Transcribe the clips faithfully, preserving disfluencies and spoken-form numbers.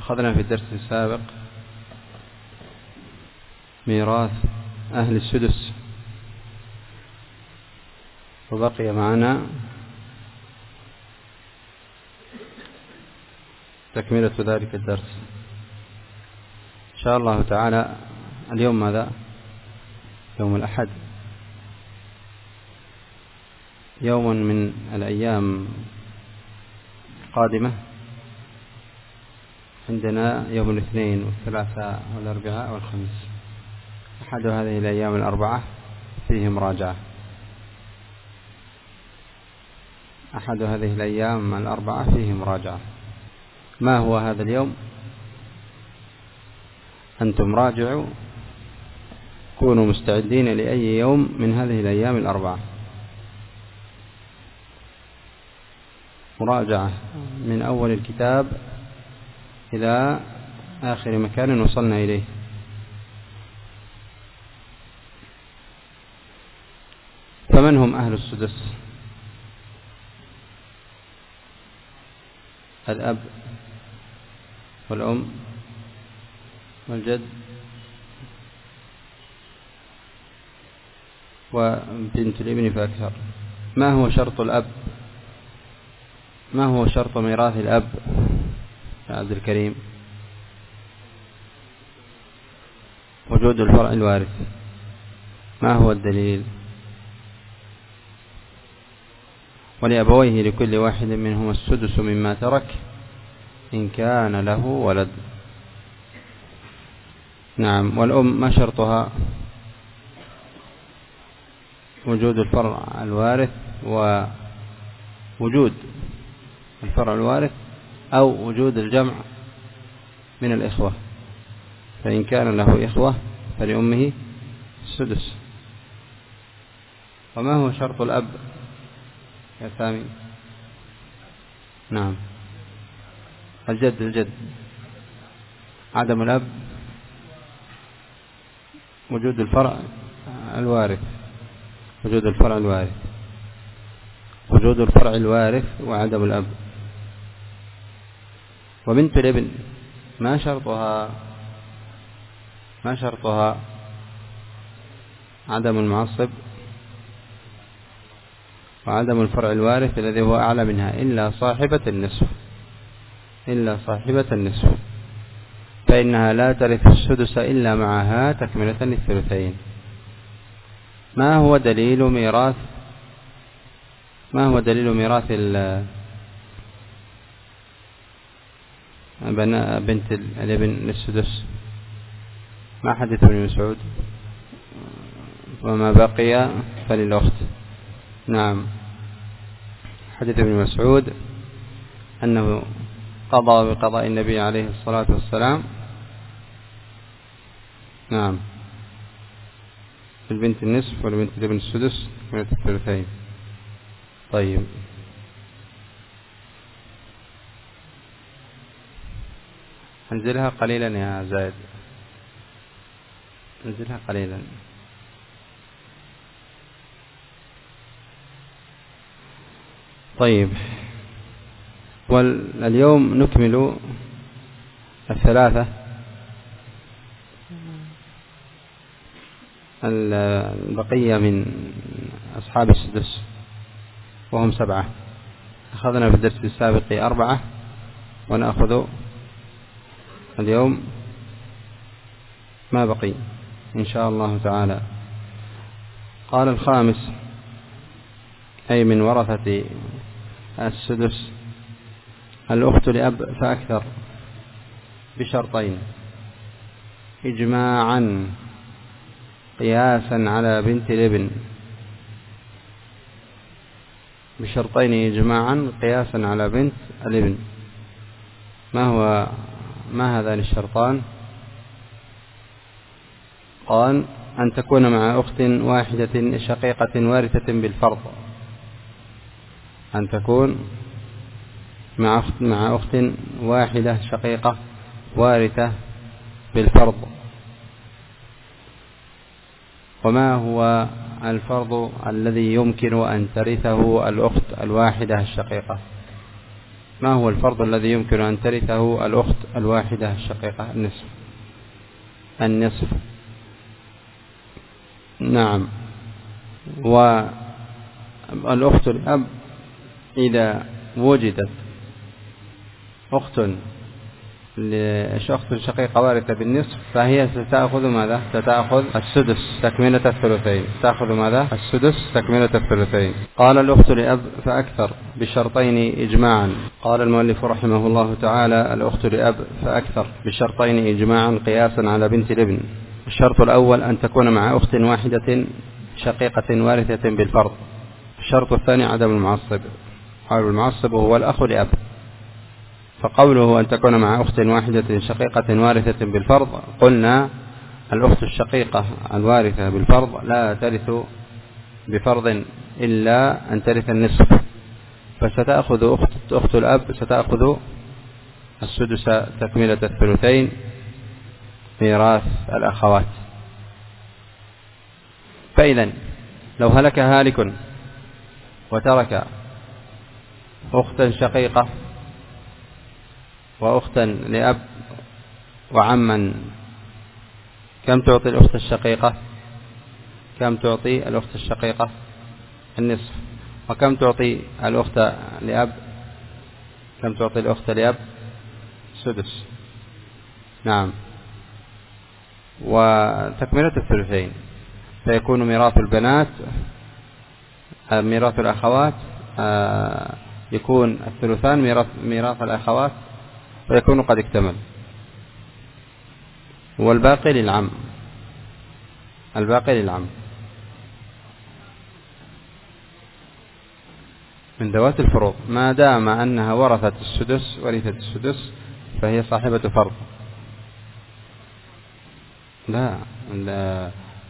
أخذنا في الدرس السابق ميراث أهل السدس، وبقي معنا تكملة ذلك الدرس إن شاء الله تعالى. اليوم ماذا؟ يوم الأحد، يوم من الأيام القادمة. عندنا يوم الاثنين والثلاثاء والأربعاء والخميس، أحد هذه الأيام الأربعة فيه مراجعة، أحد هذه الأيام الأربعة فيه مراجعة. ما هو هذا اليوم؟ أنتم راجعوا، كونوا مستعدين لأي يوم من هذه الأيام الأربعة، مراجعة من أول الكتاب إلى آخر مكان وصلنا إليه. فمن هم أهل السدس؟ الأب والأم والجد وبنت الابن فأكثر. ما هو شرط الأب؟ ما هو شرط ميراث الأب يا عبد الكريم؟ وجود الفرع الوارث. ما هو الدليل؟ ولأبويه لكل واحد منهما السدس مما ترك إن كان له ولد. نعم. والأم ما شرطها؟ وجود الفرع الوارث، ووجود الفرع الوارث أو وجود الجمع من الإخوة، فإن كان له إخوة فلأمه السدس. وما هو شرط الأب يا سامي؟ نعم. الجد الجد عدم الأب، وجود الفرع الوارث، وجود الفرع الوارث وجود الفرع الوارث وعدم الأب. وبنت الابن ما شرطها؟ ما شرطها؟ عدم المعصب وعدم الفرع الوارث الذي هو أعلى منها إلا صاحبة النصف، إلا صاحبة النصف، فإنها لا ترث السدس إلا معها تكملة للثلثين. ما هو دليل ميراث ما هو دليل ميراث بنت الابن للسدس؟ ما حديث ابن مسعود؟ وما بقي فللأخت. نعم. حديث ابن مسعود أنه قضى بقضاء النبي عليه الصلاة والسلام. نعم. البنت النصف والبنت الابن السدس من الثلثين. طيب. انزلها قليلا يا زايد، انزلها قليلا. طيب. واليوم نكمل الثلاثة البقية من أصحاب السدس وهم سبعة. أخذنا في الدرس السابق أربعة، ونأخذ اليوم ما بقي إن شاء الله تعالى. قال الخامس، أي من ورثة السدس، الأخت لأب فأكثر بشرطين إجماعا قياسا على بنت الابن، بشرطين إجماعا قياسا على بنت الابن. ما هو ما هذان الشرطان؟ قال أن تكون مع أخت واحدة شقيقة وارثة بالفرض، أن تكون مع أخت, مع أخت واحدة شقيقة وارثة بالفرض. وما هو الفرض الذي يمكن أن ترثه الأخت الواحدة الشقيقة؟ ما هو الفرض الذي يمكن أن ترثه الأخت الواحدة الشقيقة؟ النصف. النصف نعم. والأخت الأب إذا وجدت أخت لشخص شقيقة وارثة بالنصف فهي ستأخذ ماذا؟ ستأخذ السدس تكملة الثلثين. تأخذ ماذا؟ السدس تكملة الثلثين. قال الأخت لأب فأكثر بشرطين إجماعا. قال المؤلف رحمه الله تعالى: الأخت لأب فأكثر بشرطين إجماعا قياسا على بنت الابن. الشرط الأول أن تكون مع أخت واحدة شقيقة وارثة بالفرض. الشرط الثاني عدم المعصب. قال المعصب هو الأخ لأب. فقوله أن تكون مع أخت واحدة شقيقة وارثة بالفرض، قلنا الأخت الشقيقة الوارثة بالفرض لا ترث بفرض إلا أن ترث النصف، فستأخذ أخت, أخت الأب ستأخذ السدس تكملة الثلثين ميراث الأخوات. فإذا لو هلك هالك وترك أختا شقيقة وأختا لأب وعما، كم تعطي الأخت الشقيقة؟ كم تعطي الأخت الشقيقة؟ النصف. وكم تعطي الأخت لأب؟ كم تعطي الأخت لأب؟ سدس. نعم. وتكملة الثلثين، فيكون ميراث البنات ميراث الأخوات يكون الثلثان ميراث, ميراث الأخوات ويكون قد اكتمل، والباقي للعم. الباقي للعم من ذوات الفروض، ما دام أنها ورثت السدس ورثت السدس فهي صاحبة فرض. لا, لا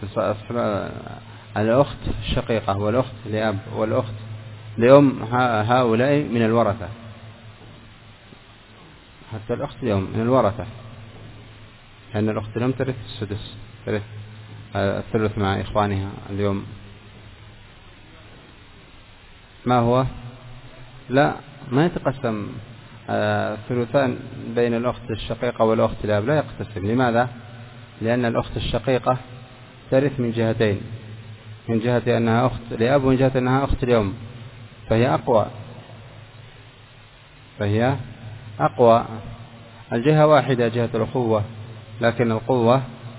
الأخت الشقيقة والأخت لأب والأخت لأم هؤلاء من الورثة، حتى الأخت اليوم من الورثة، لأن الأخت لم ترث السدس، ترث الثلث مع إخوانها اليوم. ما هو؟ لا، ما يتقسم الثلثان بين الأخت الشقيقة والأخت الأب، لا يقتسم. لماذا؟ لأن الأخت الشقيقة ترث من جهتين، من جهة أنها أخت لأب ومن جهة أنها أخت لأم، فهي أقوى فهي أقوى الجهة واحدة، جهة الأخوة، لكن القوة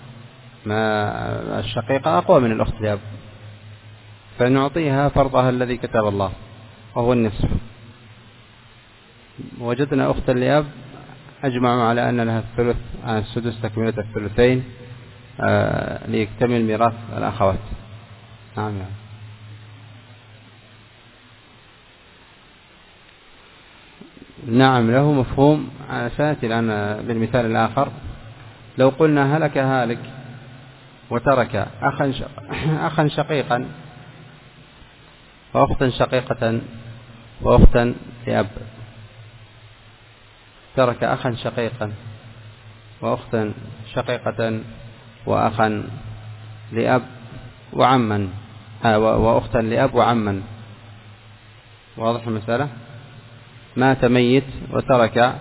ما الشقيقة أقوى من الأخت لأب، فنعطيها فرضها الذي كتب الله وهو النصف. وجدنا أختا لأب أجمعوا على أن لها الثلث السدس تكملة الثلثين آه ليكتمل ميراث الأخوات. نعم. نعم له مفهوم. سأتي الآن بالمثال الآخر. لو قلنا هلك هالك وترك أخا أخا شقيقا وأختا شقيقة وأختا لأب، ترك أخا شقيقا وأختا شقيقة وأخا لأب وعما وأختا لأب وعما. واضح المسألة؟ مات ميت وترك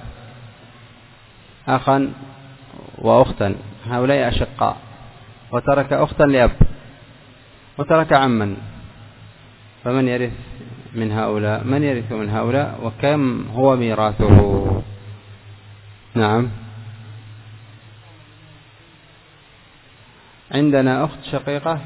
أخا وأختا، هؤلاء أشقاء، وترك أختا لأب وترك عما، فمن يرث من هؤلاء؟ من يرث من هؤلاء وكم هو ميراثه؟ نعم. عندنا أخت شقيقة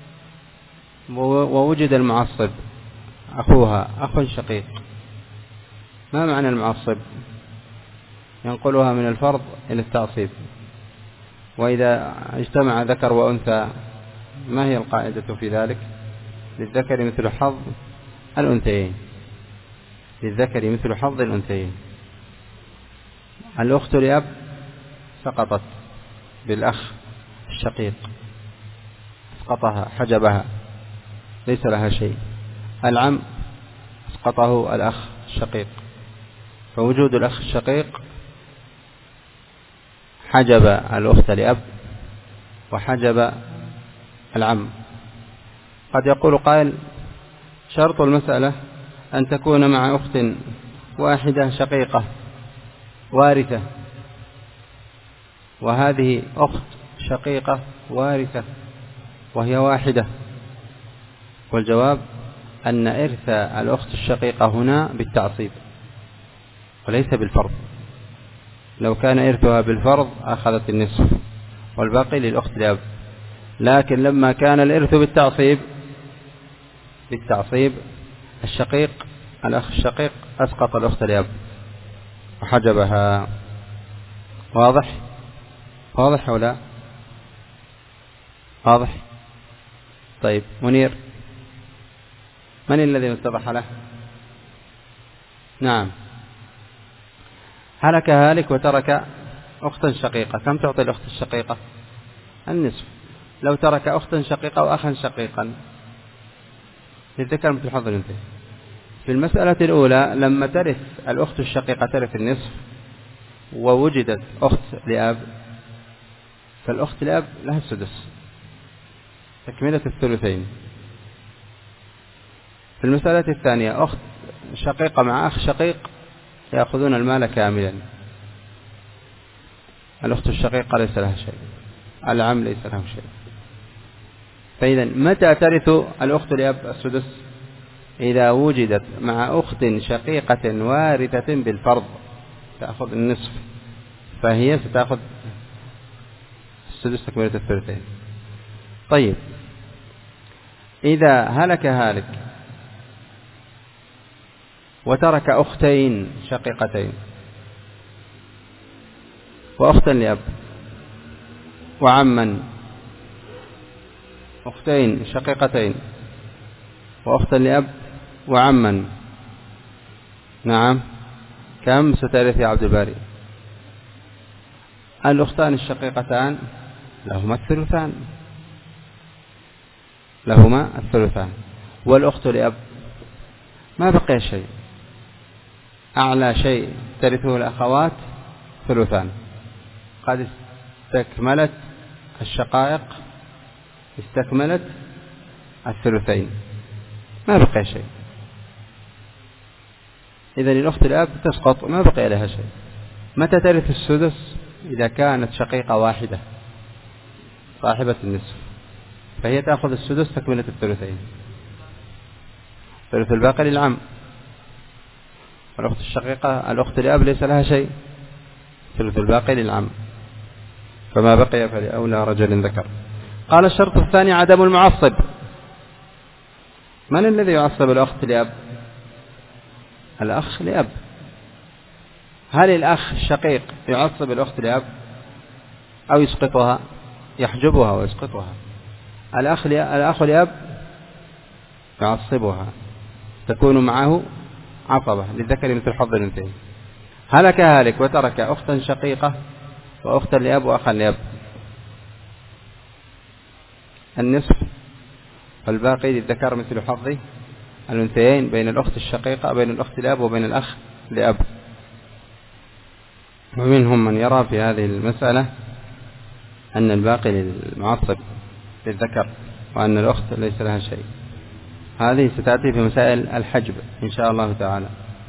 ووجد المعصب أخوها أخ شقيق. ما معنى المعصب؟ ينقلها من الفرض إلى التعصيب. وإذا اجتمع ذكر وأنثى ما هي القاعدة في ذلك؟ للذكر مثل حظ الأنثيين، للذكر مثل حظ الأنثيين. الأخت لأب سقطت بالأخ الشقيق، اسقطها حجبها، ليس لها شيء. العم اسقطه الأخ الشقيق، فوجود الأخ الشقيق حجب الأخت لأب وحجب العم. قد يقول قائل: شرط المسألة أن تكون مع أخت واحدة شقيقة وارثة، وهذه أخت شقيقة وارثة وهي واحدة، والجواب أن إرث الأخت الشقيقة هنا بالتعصيب وليس بالفرض. لو كان إرثها بالفرض أخذت النصف والباقي للأخت لأب، لكن لما كان الإرث بالتعصيب بالتعصيب الشقيق الأخ الشقيق أسقط الأخت لأب وحجبها. واضح واضح ولا واضح؟ طيب منير، من الذي اتضح له؟ نعم. هلك هالك وترك أختا شقيقة، كم تعطي الأخت الشقيقة؟ النصف. لو ترك أختا شقيقة وأخا شقيقا للذكر مثل حظ الأنثيين. في المسألة الأولى لما ترث الأخت الشقيقة ترث النصف ووجدت أخت لأب، فالأخت لأب لها السدس تكملة الثلثين. في المسألة الثانية أخت شقيقة مع أخ شقيق يأخذون المال كاملا، الأخت الشقيقة ليس لها شيء، العم ليس له شيء. فإذا متى ترث الأخت لأب السدس؟ إذا وجدت مع أخت شقيقة وارثة بالفرض تأخذ النصف، فهي ستأخذ السدس تكملة الثلثين. طيب إذا هلك هالك وترك أختين شقيقتين وأختا لأب وعما، أختين شقيقتين وأختا لأب وعما، نعم، كم سترث يا عبد الباري؟ الأختان الشقيقتان لهما الثلثان لهما الثلثان والأخت لأب ما بقي شيء، أعلى شيء ترثه الأخوات ثلثان. قد استكملت الشقائق استكملت الثلثين ما بقي شيء، إذن الأخت الأب تسقط ما بقي لها شيء. متى ترث السدس؟ إذا كانت شقيقة واحدة صاحبة النصف، فهي تأخذ السدس تكملة الثلثين، ثلث الباقي للعم. والأخت الشقيقة الأخت الأب ليس لها شيء، ثلث الباقي للعم، فما بقي فلأولى رجل ذكر. قال الشرط الثاني عدم المعصب. من الذي يعصب الأخت لأب؟ الأخ لأب. هل الأخ الشقيق يعصب الأخت لأب أو يسقطها؟ يحجبها ويسقطها. الأخ الأخ لأب يعصبها، تكون معه عصبة للذكر مثل حظ الأنثيين. هلك هالك وترك أختا شقيقة وأختا لأب وأخا لأب، النصف والباقي للذكر مثل حظ الأنثيين بين الأخت الشقيقة بين الأخت لأب وبين الأخ لأب. ومنهم من يرى في هذه المسألة أن الباقي للمعصب للذكر وأن الأخت ليس لها شيء. هذه ستأتي في مسائل الحجب إن شاء الله تعالى.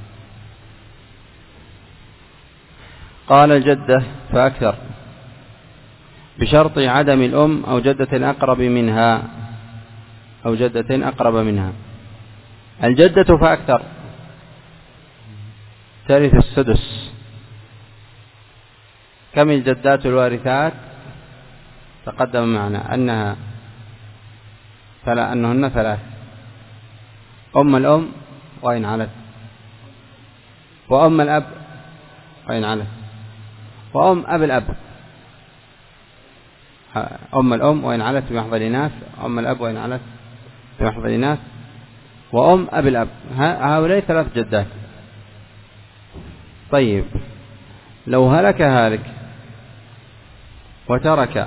قال الجدة فأكثر بشرط عدم الأم أو جدة أقرب منها أو جدة أقرب منها. الجدة فأكثر ترث السدس. كم الجدات الوارثات؟ تقدم معنا أنها فلا أنهن ثلاث: أم الأم وإن علت، وأم الأب وإن علت، وأم أب الأب. أم الأم وإن علت بمحض الإناث، أم الأب وإن علت بمحض الإناث، وأم أب الأب. هؤلاء ثلاث جدات. طيب لو هلك هالك وترك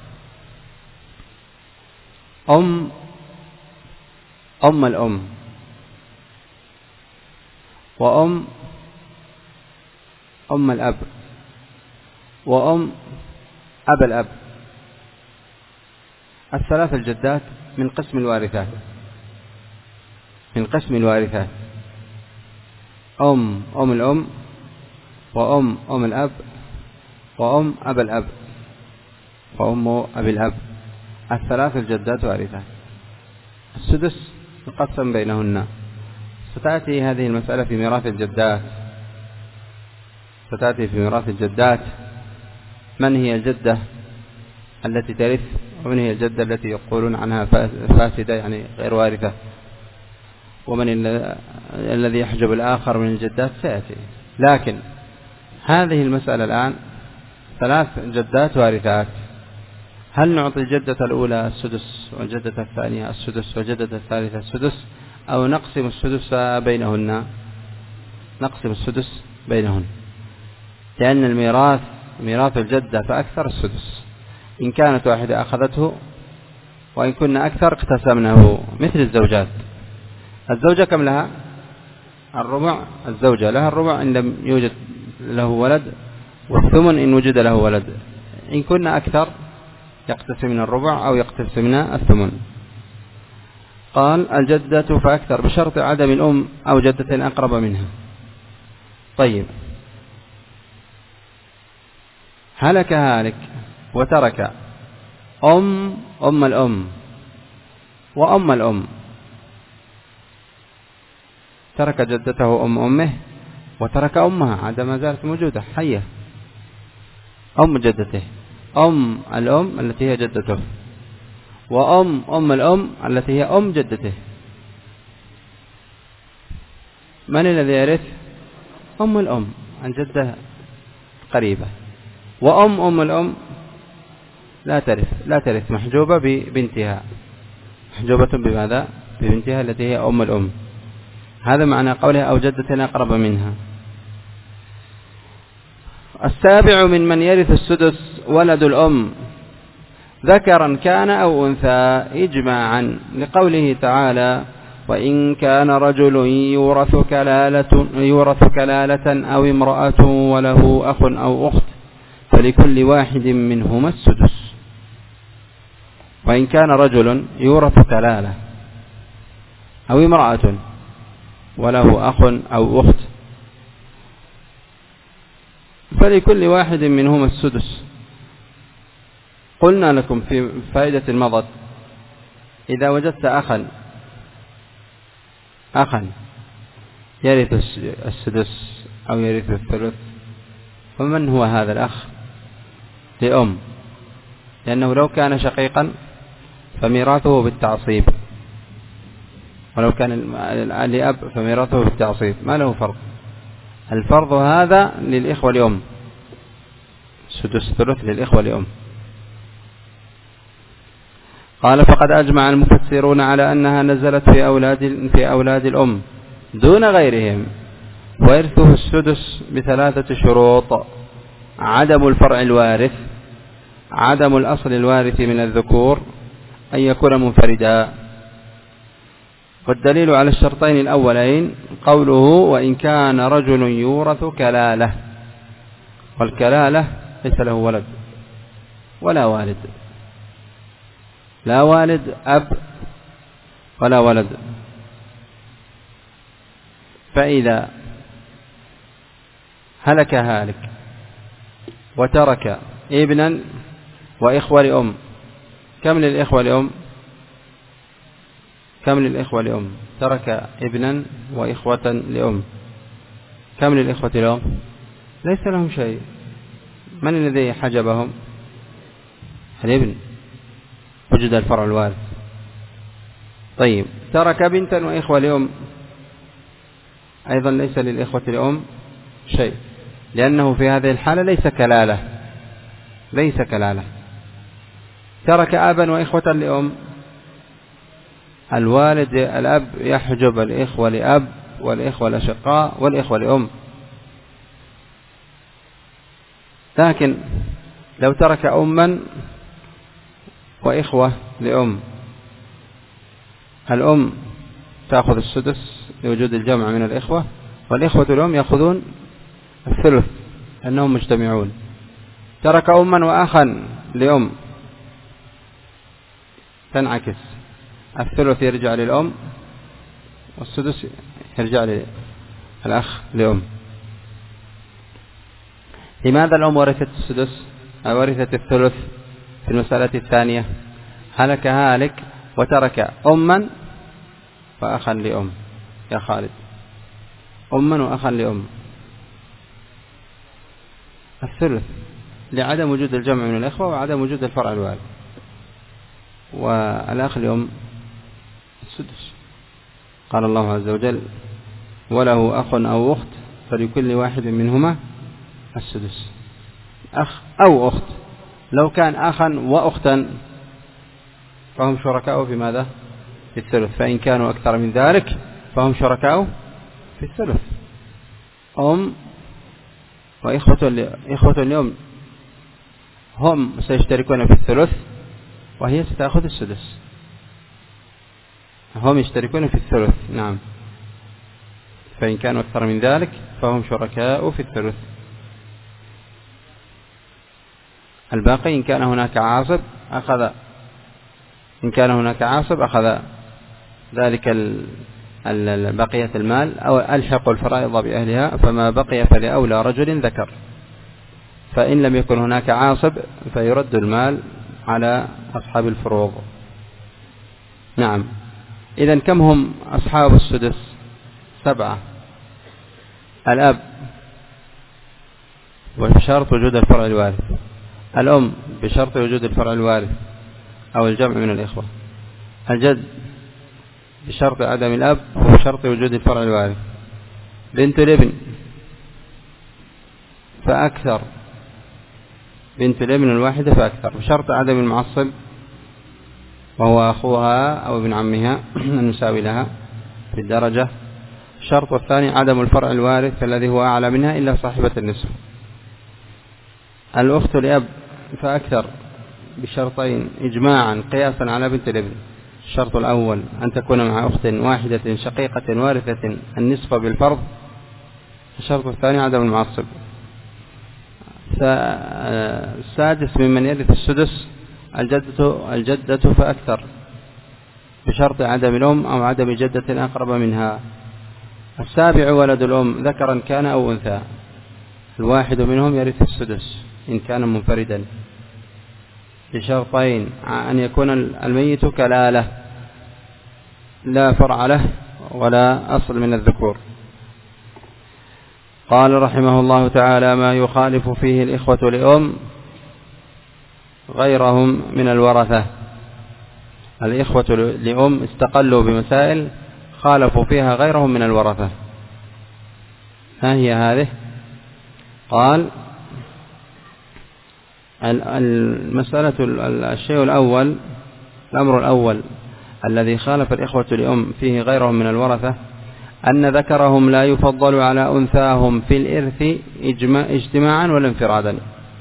أم أم الأم وأم أم الأب وأم أب الأب، الثلاث الجدات من قسم الوارثات من قسم الوارثات أم أم الأم، وأم أم الأب، وأم أب الأب، وأم أبي الأب. الثلاث الجدات وارثات. السدس يقسم بينهن. ستأتي هذه المسألة في ميراث الجدات، ستأتي في ميراث الجدات من هي الجدة التي ترث، ومن هي الجدة التي يقولون عنها فاسدة يعني غير وارثة، ومن الذي يحجب الآخر من الجدات سيأتي. لكن هذه المسألة الآن ثلاث جدات وارثات. هل نعطي الجدة الأولى السدس، والجدة الثانية السدس، والجدة الثالثة السدس، أو نقسم السدس بينهن؟ نقسم السدس بينهن، لأن الميراث ميراث الجدة فأكثر السدس. إن كانت واحدة أخذته، وإن كنا أكثر اقتسمناه، مثل الزوجات. الزوجة كم لها؟ الربع. الزوجة لها الربع إن لم يوجد له ولد، والثمن إن وجد له ولد. إن كنا أكثر يقتسمنا الربع أو يقتسمنا الثمن. قال الجدة فأكثر بشرط عدم الأم أو جدة أقرب منها. طيب، هلك هالك وترك أم أم الأم وأم الأم، ترك جدته أم أمه وترك أمها عاد ما زالت موجودة حية، أم جدته، أم الأم التي هي جدته، وأم أم الأم التي هي أم جدته. من الذي يرث؟ أم الأم عن جدة قريبة، وأم أم الأم لا ترث، لا ترث، محجوبة ببنتها، محجوبة بماذا؟ ببنتها التي هي أم الأم. هذا معنى قولها أو جدة أقرب منها. السابع من من يرث السدس ولد الأم ذكرا كان أو أنثى إجماعا، لقوله تعالى وإن كان رجل يورث كلالة, يورث كلالة أو امرأة وله أخ أو أخت فلكل واحد منهما السدس. وإن كان رجل يورث كلالة أو امرأة وله أخ أو أخت فلكل واحد منهما السدس. قلنا لكم في فائدة مضت إذا وجدت أخا أخا يرث السدس أو يرث الثلث، فمن هو هذا الأخ؟ لأم، لأنه لو كان شقيقا فميراثه بالتعصيب، ولو كان لأب فميراثه بالتعصيب، ما له فرق. الفرض هذا للإخوة لأم، سدس ثلث للإخوة لأم. قال فقد أجمع المفسرون على أنها نزلت في أولاد, في أولاد الأم دون غيرهم، ويرثه السدس بثلاثة شروط: عدم الفرع الوارث، عدم الأصل الوارث من الذكور، أن يكون منفردا. والدليل على الشرطين الأولين قوله وإن كان رجل يورث كلالة، والكلالة ليس له ولد ولا والد، لا والد أب ولا ولد. فإذا هلك هالك وترك ابنا وإخوة لأم، كم للإخوة لأم؟ كم للإخوة لأم؟ ترك ابنا وإخوة لأم، كم للإخوة لأم؟ ليس لهم شيء. من الذي حجبهم؟ الابن، وجد الفرع الوارث. طيب، ترك بنتا وإخوة لأم، أيضا ليس للإخوة لأم شيء، لأنه في هذه الحالة ليس كلالة، ليس كلالة. ترك أبا وإخوة لأم، الوالد الأب يحجب الإخوة لأب والإخوة الأشقاء والإخوة لأم. لكن لو ترك أما وإخوة لأم، الأم تأخذ السدس لوجود الجمع من الإخوة، والإخوة الأم يأخذون الثلث أنهم مجتمعون. ترك أما وأخا لأم، تنعكس، الثلث يرجع للأم والسدس يرجع الأخ لأم. لماذا الأم ورثت السدس أو ورثت الثلث في المسألة الثانية؟ هلك هالك وترك أما وأخا لأم. يا خالد، أما وأخا لأم. الثلث لعدم وجود الجمع من الإخوة وعدم وجود الفرع الوارث، والأخ لأم السدس. قال الله عز وجل: وله أخ أو أخت فلكل واحد منهما السدس. أخ أو أخت، لو كان أخا وأختا فهم شركاء في ماذا؟ في الثلث، فإن كانوا أكثر من ذلك فهم شركاء في الثلث. أم وإخوة إخوة اليوم هم سيشتركون في الثلث وهي ستأخذ السدس. هم يشتركون في الثلث، نعم، فإن كانوا أكثر من ذلك فهم شركاء في الثلث. الباقي إن كان هناك عاصب أخذ إن كان هناك عاصب أخذ ذلك بقية المال، أو ألحق الفرائض بأهلها، فما بقي فلأولى رجل ذكر. فإن لم يكن هناك عاصب فيرد المال على أصحاب الفروض. نعم. إذن كم هم أصحاب السدس؟ سبعة. الأب وبشرط وجود الفرع الوارث، الأم بشرط وجود الفرع الوارث أو الجمع من الإخوة، الجد بشرط عدم الأب وبشرط وجود الفرع الوارث، بنت الابن فأكثر، بنت الابن الواحدة فأكثر، بشرط عدم المعصب وهو أخوها أو ابن عمها المساوي لها في الدرجة. الشرط الثاني عدم الفرع الوارث الذي هو أعلى منها إلا صاحبة النصف. الأخت لأب فأكثر بشرطين إجماعا قياسا على بنت الابن. الشرط الأول أن تكون مع أخت واحدة شقيقة وارثة النصف بالفرض. الشرط الثاني عدم المعصب. السادس ممن يرث السدس الجدة الجدة فأكثر بشرط عدم الأم أو عدم جدة أقرب منها. السابع ولد الأم ذكرا كان أو أنثى، الواحد منهم يرث السدس إن كان منفردا بشرطين: أن يكون الميت كلالة لا فرع له ولا أصل من الذكور. قال رحمه الله تعالى: ما يخالف فيه الإخوة لأم غيرهم من الورثة. الإخوة لأم استقلوا بمسائل خالفوا فيها غيرهم من الورثة. ها هي هذه؟ قال: المسألة الشيء الأول الأمر الأول الذي خالف الإخوة لأم فيه غيرهم من الورثة أن ذكرهم لا يفضل على أنثاهم في الإرث اجتماعا ولا انفرادا.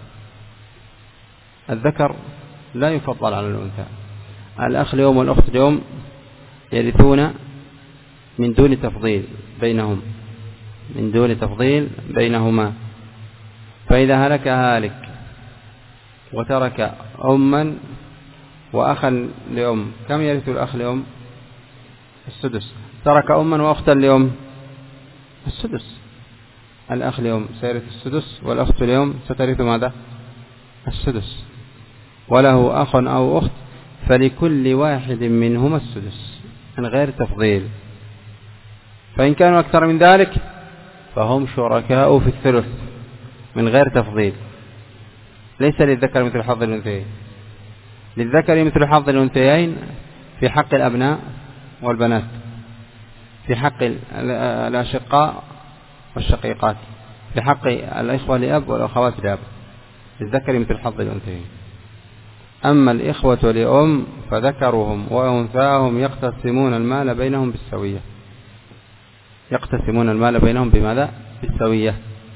الذكر لا يفضل على الأنثى. الأخ لأم والأخت لأم يرثون من دون تفضيل بينهم من دون تفضيل بينهما. فإذا هلك هالك وترك أما وأخا لأم، كم يرث الأخ لأم؟ السدس. ترك أما وأختا لأم السدس. الأخ لأم سيرث السدس والأخت لأم سترث ماذا؟ السدس. وله أخ أو أخت فلكل واحد منهما السدس من غير تفضيل. فإن كانوا أكثر من ذلك فهم شركاء في الثلث من غير تفضيل. ليس للذكر مثل حظ الأنثيين. للذكر مثل حظ الأنثيين في حق الأبناء والبنات، في حق الأشقاء والشقيقات، في حق الإخوة لأب والأخوات لأب. للذكر مثل حظ الأنثيين. أما الإخوة لأم فذكرهم وأنثاهم يقتسمون المال بينهم بالسوية. يقتسمون المال بينهم بماذا؟ بالسوية.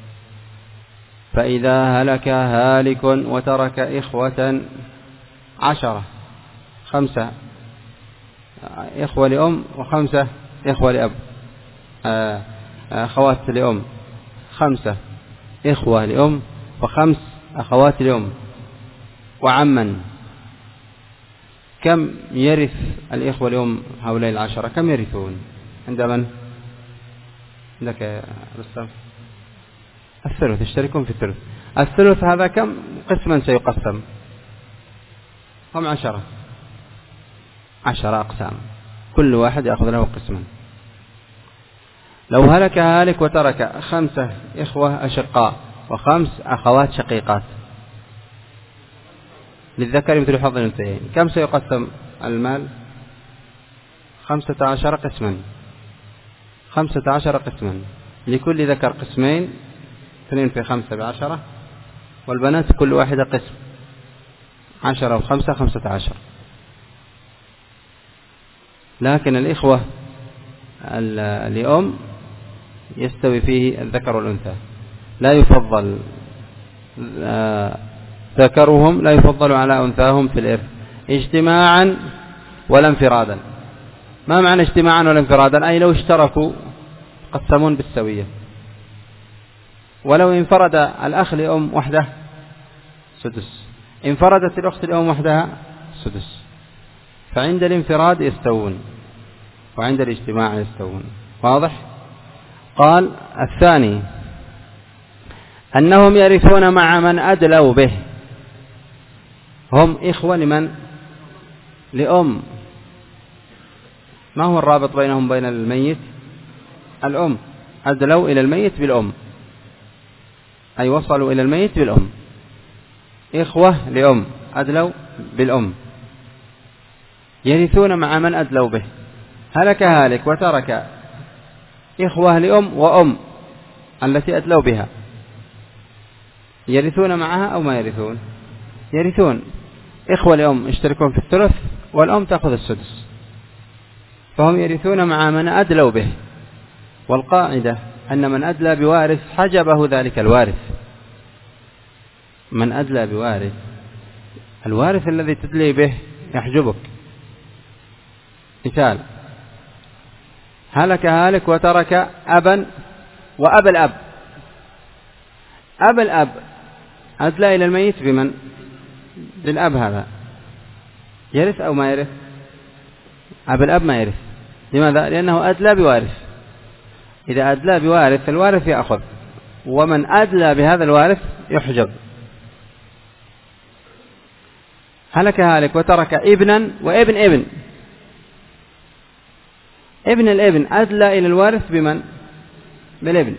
فإذا هلك هالك وترك إخوة عشرة، خمسة إخوة لأم وخمسة إخوة لأب، أخوات لأم، خمسة إخوة لأم وخمس أخوات لأم وعما، كم يرث الإخوة لأم هؤلاء العشرة؟ كم يرثون عند من؟ لك يا رستم الثلث، يشتركون في الثلث. الثلث هذا كم قسما سيقسم؟ هم عشرة عشرة أقسام، كل واحد يأخذ له قسما. لو هلك هالك وترك خمسة إخوة أشقاء وخمس أخوات شقيقات للذكر مثل حظ الأنثيين، كم سيقسم المال؟ خمسة عشر قسما، خمسة عشر قسما، لكل ذكر قسمين، اثنين في خمسة بعشرة، والبنات كل واحدة قسم، عشرة وخمسة خمسة عشر. لكن الإخوة لأم يستوي فيه الذكر والأنثى، لا يفضل ذكرهم لا يفضل على أنثاهم في الإرث اجتماعا ولا انفرادا. ما معنى اجتماعا ولا انفرادا؟ أي لو اشتركوا قسمون بالسوية، ولو انفرد الأخ لأم وحده سدس، انفردت الأخت لأم وحدها سدس. فعند الانفراد يستوون وعند الاجتماع يستوون. واضح؟ قال الثاني أنهم يرثون مع من أدلوا به. هم إخوة لمن؟ لأم. ما هو الرابط بينهم بين الميت؟ الأم، أدلوا إلى الميت بالأم، أي وصلوا إلى الميت بالأم. إخوة لأم أدلوا بالأم يرثون مع من أدلوا به. هلك هالك وترك إخوة لأم وأم التي أدلوا بها، يرثون معها أو ما يرثون؟ يرثون. إخوة لأم يشتركون في الثلث والأم تأخذ السدس، فهم يرثون مع من أدلوا به. والقاعدة أن من أدلى بوارث حجبه ذلك الوارث. من أدلى بوارث، الوارث الذي تدلي به يحجبك. مثال: هلك هالك وترك أبا وأب الأب. أب الأب أدلى إلى الميت بمن؟ بالأب. هذا يرث أو ما يرث؟ أب الأب ما يرث. لماذا؟ لأنه أدلى بوارث. إذا أدلى بوارث الوارث يأخذ، ومن أدلى بهذا الوارث يحجب. هلك هالك وترك ابنا وابن ابن. ابن الابن أدلى إلى الوارث بمن؟ بالابن.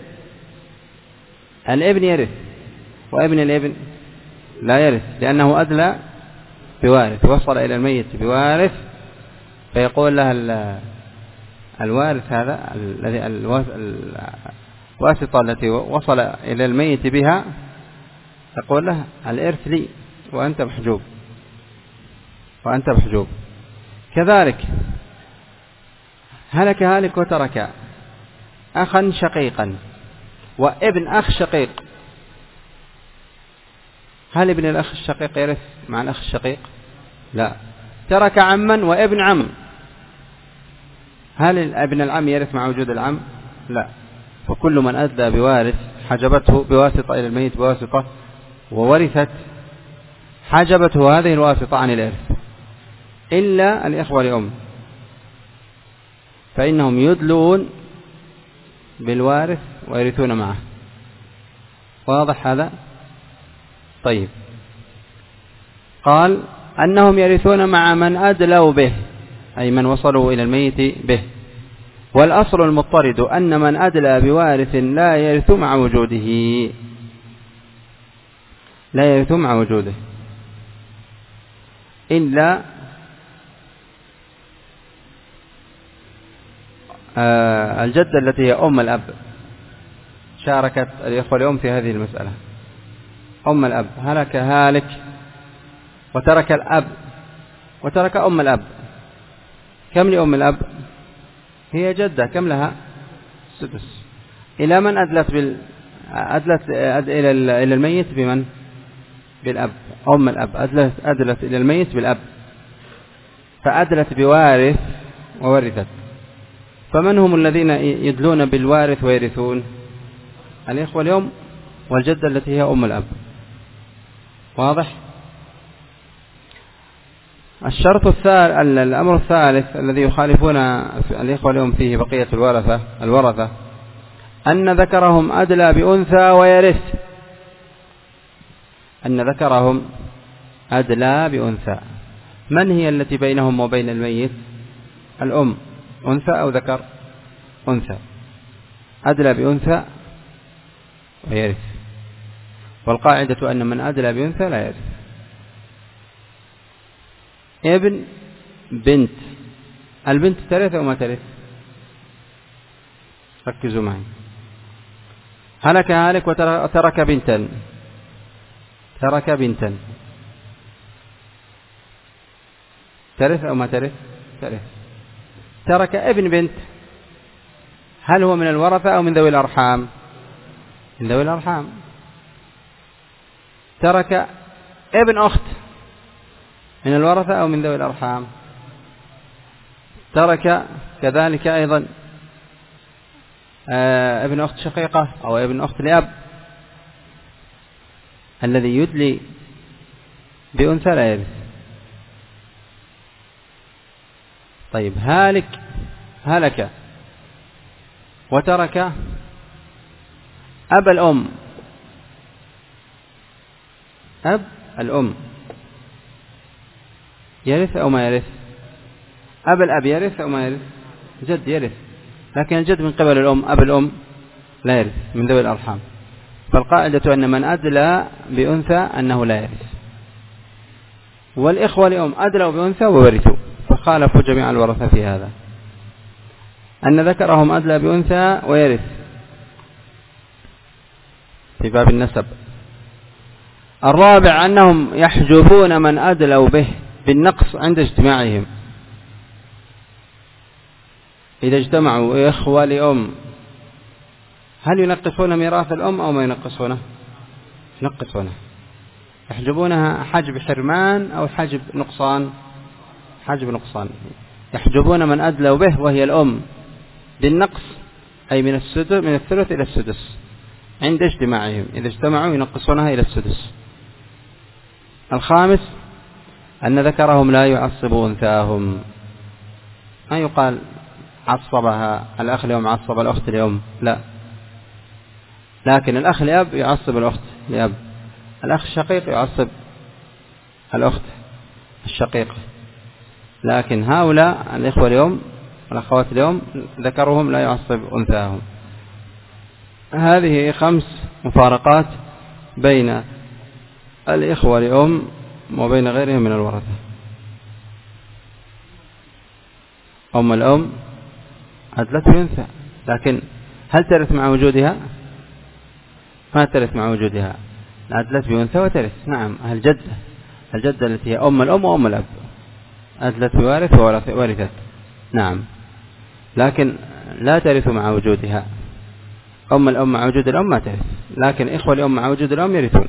الابن يرث، وابن الابن لا يرث، لأنه أدلى بوارث، وصل إلى الميت بوارث، فيقول له الوارث هذا الذي الواسطة التي وصل إلى الميت بها، تقول له الإرث لي وأنت محجوب، وأنت محجوب. كذلك هلك هالك وترك أخا شقيقا وابن أخ شقيق. هل ابن الأخ الشقيق يرث مع الأخ الشقيق؟ لا. ترك عما وابن عم. هل ابن العم يرث مع وجود العم؟ لا. فكل من أدلى بوارث حجبته بواسطة إلى الميت بواسطة وورثت، حجبته هذه الواسطة عن الإرث، إلا الإخوة لأم، فإنهم يدلون بالوارث ويرثون معه. واضح هذا؟ طيب. قال أنهم يرثون مع من أدلوا به، أي من وصلوا إلى الميت به. والأصل المضطرد أن من أدلى بوارث لا يرث مع وجوده، لا يرث مع وجوده إلا آه الجدة التي هي أم الأب. شاركت الإخوة الأم في هذه المسألة. أم الأب، هلك هالك وترك الأب وترك أم الأب. كم لأم الأب؟ هي جدة، كم لها؟ سدس. إلى من أدلت بال أدلت إلى إلى الميت بمن؟ بالأب. أم الأب أدلت أدلت إلى الميت بالأب، فأدلت بوارث وورثت. فمن هم الذين يدلون بالوارث ويرثون؟ الإخوة اليوم والجدة التي هي أم الأب. واضح؟ الشرط الثالث، الأمر الثالث الذي يخالفون الإخوة اليوم فيه بقية الورثة الورثة أن ذكرهم أدلى بأنثى ويرث، أن ذكرهم أدلى بأنثى. من هي التي بينهم وبين الميت؟ الأم. أنثى أو ذكر؟ أنثى. أدلى بأنثى ويرث، والقاعدة أن من أدلى بأنثى لا يرث. ابن بنت، البنت ترث أو ما ترث؟ ركزوا معي. هلك هالك وترك بنتا، ترك بنتا، ترث أو ما ترث؟ ترث. ترك ابن بنت، هل هو من الورثة أو من ذوي الأرحام؟ من ذوي الأرحام. ترك ابن أخت، من الورثة أو من ذوي الأرحام؟ ترك كذلك أيضا آه ابن أخت شقيقة أو ابن أخت لأب. الذي يدلي بأنثى لا يرث. طيب هالك هلك وترك أب الأم، أب الأم يرث أو ما يرث؟ أب الأب يرث أو ما يرث؟ جد يرث، لكن الجد من قبل الأم، أب الأم لا يرث من ذوي الأرحام. فالقاعدة أن من أدلى بأنثى أنه لا يرث. والإخوة لأم أدلوا بأنثى وورثوا، فخالفوا جميع الورثة في هذا، أن ذكرهم أدلى بأنثى ويرث في باب النسب. الرابع أنهم يحجبون من أدلوا به بالنقص عند اجتماعهم. إذا اجتمعوا إخوة لأم هل ينقصون ميراث الأم أو ما ينقصونه؟ ينقصونه. يحجبونها حجب حرمان أو حجب نقصان؟ حجب نقصان. يحجبون من أدلوا به وهي الأم بالنقص، أي من السدس، من الثلث إلى السدس عند اجتماعهم. إذا اجتمعوا ينقصونها إلى السدس. الخامس أن ذكرهم لا يعصب أنثاهم، ما يقال عصبها الأخ لأم عصب الأخت لأم، لا، لكن الأخ لأب يعصب الأخت لأب، الأخ الشقيق يعصب الأخت الشقيقة، لكن هؤلاء الإخوة اليوم والأخوات اليوم ذكرهم لا يعصب أنثاهم. هذه خمس مفارقات بين الإخوة اليوم وبين غيرهم من الورثة. أم الأم أدلت بأنثى، لكن هل ترث مع وجودها؟ ما ترث مع وجودها. أدلت بأنثى وترث، نعم. الجدة، الجدة التي هي أم الأم وأم الأب أدلت بوارث وورثت، نعم، لكن لا ترث مع وجودها. أم الأم مع وجود الأم ما ترث، لكن إخوة الأم مع وجود الأم يرثون.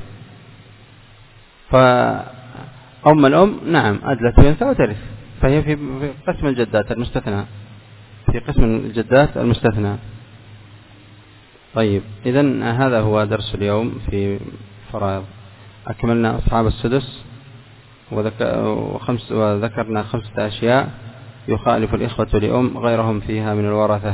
فأم الأم نعم أدلت بأنثى وترث، فهي في قسم الجدات المستثنى، في قسم الجدات المستثنى. طيب إذن هذا هو درس اليوم في فرائض. أكملنا أصحاب السدس وخمس وذكرنا خمسة أشياء يخالف الإخوة لأم غيرهم فيها من الورثة.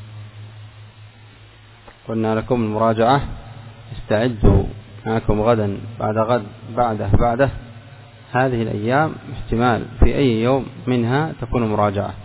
قلنا لكم المراجعة، استعدوا معكم غدا بعد غد بعده بعده، هذه الأيام احتمال في أي يوم منها تكون مراجعة.